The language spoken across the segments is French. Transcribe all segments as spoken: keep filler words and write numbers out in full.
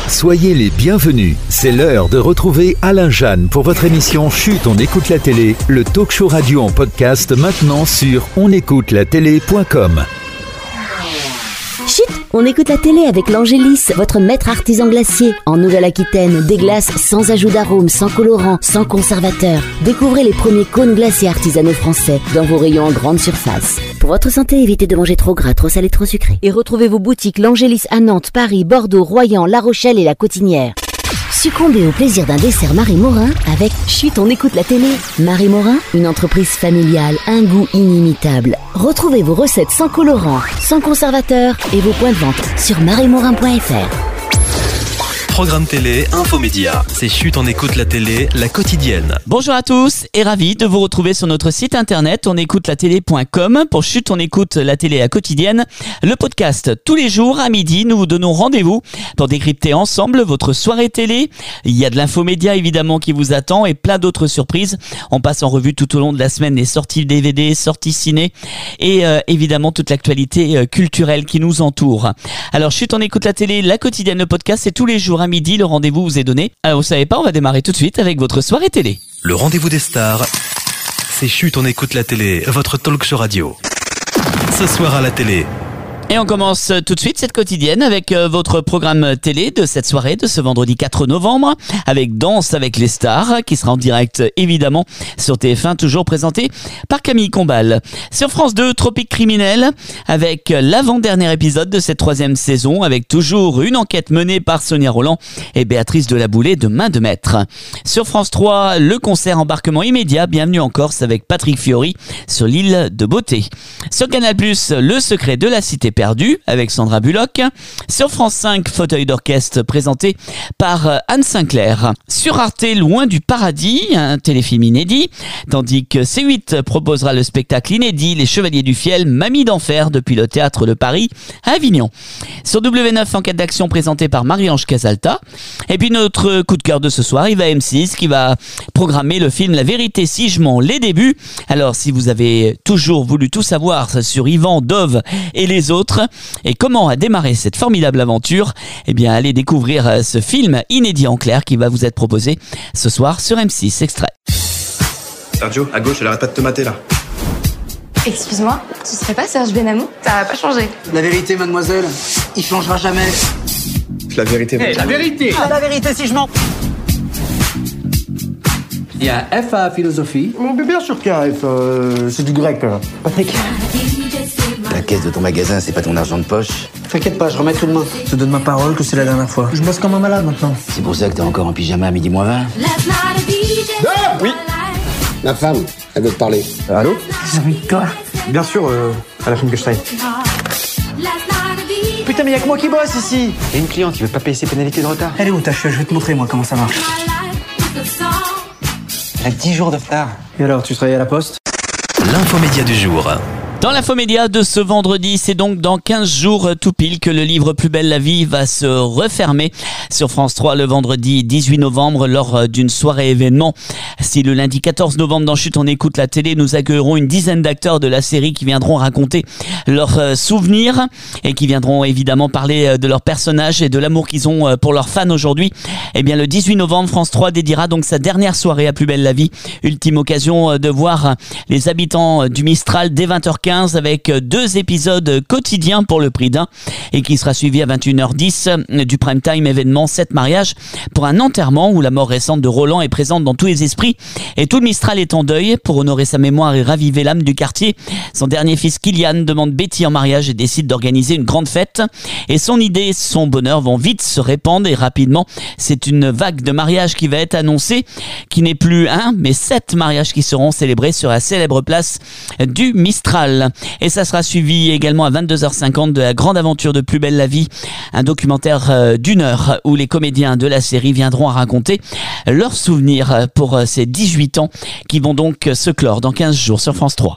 Soyez les bienvenus. C'est l'heure de retrouver Alain Jeanne pour votre émission Chut, on écoute la télé, le talk show radio en podcast maintenant sur on écoute la télé point com. Chut, on écoute la télé avec l'Angélis, votre maître artisan glacier. En Nouvelle-Aquitaine, des glaces sans ajout d'arômes, sans colorant, sans conservateur. Découvrez les premiers cônes glacés artisanaux français dans vos rayons en grande surface. Pour votre santé, évitez de manger trop gras, trop salé, trop sucré. Et retrouvez vos boutiques l'Angélis à Nantes, Paris, Bordeaux, Royan, La Rochelle et La Cotinière. Succombez au plaisir d'un dessert Marie Morin avec Chut, on écoute la télé. Marie Morin, une entreprise familiale, un goût inimitable. Retrouvez vos recettes sans colorant, sans conservateur et vos points de vente sur marie morin point f r. Programme télé, infomédia. C'est Chut, on écoute la télé, la quotidienne. Bonjour à tous et ravi de vous retrouver sur notre site internet on écoute la télé point com pour Chut, on écoute la télé, la quotidienne. Le podcast, tous les jours à midi, nous vous donnons rendez-vous pour décrypter ensemble votre soirée télé. Il y a de l'infomédia évidemment qui vous attend et plein d'autres surprises. On passe en revue tout au long de la semaine les sorties D V D, sorties ciné et euh, évidemment toute l'actualité euh, culturelle qui nous entoure. Alors Chut, on écoute la télé, la quotidienne, le podcast, c'est tous les jours à midi, le rendez-vous vous est donné. Alors vous savez pas, on va démarrer tout de suite avec votre soirée télé. Le rendez-vous des stars, c'est Chut, on écoute la télé, votre talk show radio. Ce soir à la télé. Et on commence tout de suite cette quotidienne avec euh, votre programme télé de cette soirée de ce vendredi quatre novembre avec Danse avec les stars qui sera en direct évidemment sur T F un, toujours présenté par Camille Combal. Sur France deux, Tropique criminel avec l'avant-dernier épisode de cette troisième saison avec toujours une enquête menée par Sonia Roland et Béatrice Delaboulé de main de maître. Sur France trois, le concert embarquement immédiat Bienvenue en Corse avec Patrick Fiori sur l'île de Beauté. Sur Canal plus, Le secret de la cité perdu avec Sandra Bullock. Sur France cinq, Fauteuil d'orchestre présenté par Anne Sinclair. Sur Arte, Loin du paradis, un téléfilm inédit, tandis que C huit proposera le spectacle inédit Les Chevaliers du Fiel, Mamie d'enfer depuis le théâtre de Paris à Avignon. Sur W neuf, Enquête d'action présentée par Marie-Ange Casalta. Et puis notre coup de cœur de ce soir, il va M six qui va programmer le film La vérité si je mens, les débuts. Alors si vous avez toujours voulu tout savoir sur Yvan, Dove et les autres, et comment a démarré cette formidable aventure, eh bien allez découvrir ce film inédit en clair qui va vous être proposé ce soir sur M six. Extrait. Sergio, à gauche, elle arrête pas de te mater là. Excuse-moi, tu serais pas Serge Benamou? Ça va pas changer. La vérité, mademoiselle, il changera jamais. La vérité. Hey, la vérité. Ah, la vérité si je mens. Il y a un F à philosophie. Mais bien sûr qu'il y a un F, euh, c'est du grec. Patrick. La caisse de ton magasin, c'est pas ton argent de poche. T'inquiète pas, je remets tout demain. Je te donne ma parole que c'est la dernière fois. Je bosse comme un malade maintenant. C'est pour ça que t'es encore en pyjama à midi moins vingt. Oui. Ma femme, elle veut te parler. Euh, allô? J'ai envie de quoi? Bien sûr, euh, à la fin que je taille. Putain, mais y'a que moi qui bosse ici. Il y a une cliente qui veut pas payer ses pénalités de retard. Elle est où ta cheveux? Je vais te montrer moi comment ça marche. Elle a dix jours de retard. Et alors, tu travailles à la poste? L'infomédia du jour. Dans l'infomédia de ce vendredi, c'est donc dans quinze jours tout pile que le livre Plus belle la vie va se refermer sur France trois le vendredi dix-huit novembre lors d'une soirée événement. Si le lundi quatorze novembre dans Chut, on écoute la télé, nous accueillerons une dizaine d'acteurs de la série qui viendront raconter leurs souvenirs et qui viendront évidemment parler de leurs personnages et de l'amour qu'ils ont pour leurs fans aujourd'hui. Eh bien, le dix-huit novembre, France trois dédiera donc sa dernière soirée à Plus belle la vie. Ultime occasion de voir les habitants du Mistral dès vingt heures quinze avec deux épisodes quotidiens pour le prix d'un et qui sera suivi à vingt et une heures dix du prime time événement sept mariages pour un enterrement où la mort récente de Roland est présente dans tous les esprits et tout le Mistral est en deuil. Pour honorer sa mémoire et raviver l'âme du quartier, son dernier fils Kylian demande Betty en mariage et décide d'organiser une grande fête et son idée, son bonheur vont vite se répandre et rapidement c'est une vague de mariages qui va être annoncée, qui n'est plus un mais sept mariages qui seront célébrés sur la célèbre place du Mistral. Et ça sera suivi également à vingt-deux heures cinquante de La grande aventure de Plus belle la vie, un documentaire d'une heure où les comédiens de la série viendront à raconter leurs souvenirs pour ces dix-huit ans qui vont donc se clore dans quinze jours sur France trois.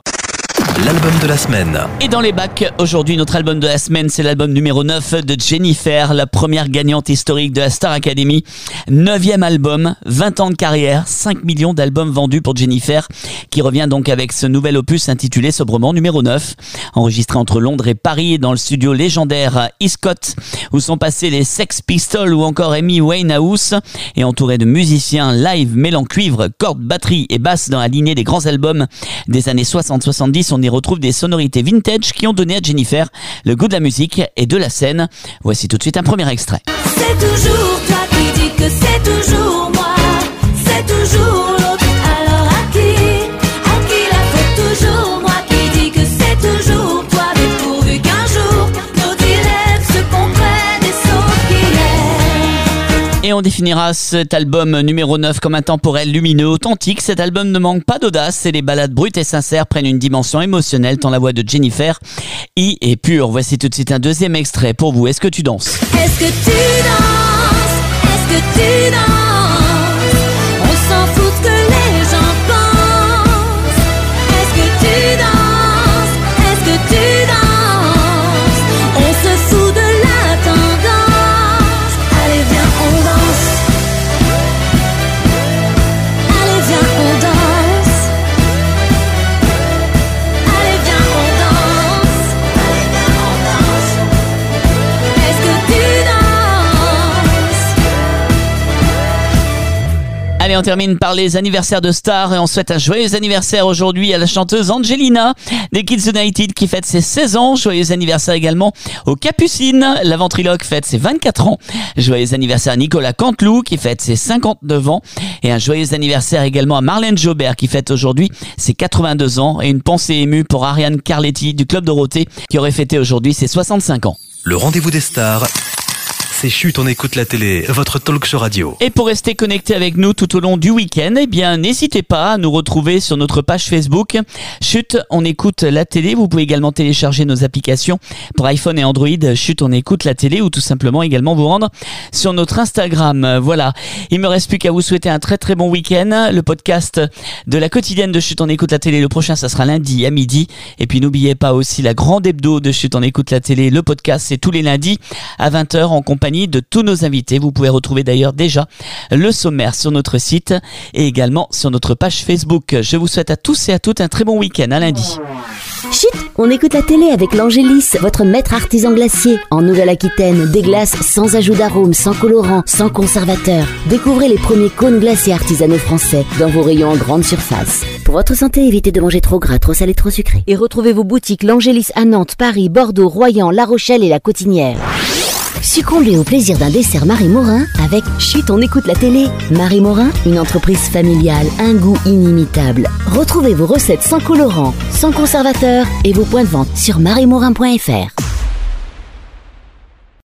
L'album de la semaine. Et dans les bacs, aujourd'hui, notre album de la semaine, c'est l'album numéro neuf de Jennifer, la première gagnante historique de la Star Academy. Neuvième album, vingt ans de carrière, cinq millions d'albums vendus pour Jennifer, qui revient donc avec ce nouvel opus intitulé sobrement numéro neuf, enregistré entre Londres et Paris dans le studio légendaire Iscott, où sont passés les Sex Pistols ou encore Amy Winehouse, et entouré de musiciens live mêlant cuivre, cordes, batterie et basse dans la lignée des grands albums des années soixante soixante-dix. On y retrouve des sonorités vintage qui ont donné à Jennifer le goût de la musique et de la scène. Voici tout de suite un premier extrait. C'est toujours toi qui dis que c'est toujours moi, c'est toujours l'autre, alors à qui, à qui la faute? Toujours moi qui dis que c'est toujours toi, mais pourvu qu'un jour nos dilemmes se comprennent et sauf qu'il est. Et on définira cet album numéro neuf comme intemporel, lumineux, authentique. Cet album ne manque pas d'audace et les ballades brutes et sincères prennent une dimension émotionnelle tant la voix de Jennifer y est pure. Voici tout de suite un deuxième extrait pour vous. Est-ce que tu danses? Est-ce que tu danses? Est-ce que tu danses? On s'en fout ce que les gens pensent. Est-ce que tu danses? Est-ce que tu danses? On se fout de la tendance. Allez viens on danse. Allez viens on danse. Allez viens on danse. Allez viens on danse. Est-ce que tu danses? Allez, on termine par les anniversaires de stars et on souhaite un joyeux anniversaire aujourd'hui à la chanteuse Angelina des Kids United qui fête ses seize ans. Joyeux anniversaire également aux Capucines. La ventriloque fête ses vingt-quatre ans. Joyeux anniversaire à Nicolas Canteloup qui fête ses cinquante-neuf ans. Et un joyeux anniversaire également à Marlène Jobert qui fête aujourd'hui ses quatre-vingt-deux ans. Et une pensée émue pour Ariane Carletti du Club Dorothée qui aurait fêté aujourd'hui ses soixante-cinq ans. Le rendez-vous des stars. C'est Chut, on écoute la télé, votre talk show radio. Et pour rester connecté avec nous tout au long du week-end, eh bien, n'hésitez pas à nous retrouver sur notre page Facebook. Chut, on écoute la télé. Vous pouvez également télécharger nos applications pour iPhone et Android. Chut, on écoute la télé ou tout simplement également vous rendre sur notre Instagram. Voilà. Il me reste plus qu'à vous souhaiter un très très bon week-end. Le podcast de la quotidienne de Chut, on écoute la télé. Le prochain, ça sera lundi à midi. Et puis, n'oubliez pas aussi la grande hebdo de Chut, on écoute la télé. Le podcast, c'est tous les lundis à vingt heures en compagnie de tous nos invités. Vous pouvez retrouver d'ailleurs déjà le sommaire sur notre site et également sur notre page Facebook. Je vous souhaite à tous et à toutes un très bon week-end. À lundi. Chut, on écoute la télé avec l'Angélis, votre maître artisan glacier. En Nouvelle-Aquitaine, des glaces sans ajout d'arôme, sans colorant, sans conservateur. Découvrez les premiers cônes glacés artisanaux français dans vos rayons en grande surface. Pour votre santé, évitez de manger trop gras, trop salé, trop sucré. Et retrouvez vos boutiques l'Angélis à Nantes, Paris, Bordeaux, Royan, La Rochelle et La Cotinière. Succombez au plaisir d'un dessert Marie Morin avec Chut, on écoute la télé. Marie Morin, une entreprise familiale, un goût inimitable. Retrouvez vos recettes sans colorant, sans conservateur et vos points de vente sur marie morin point f r.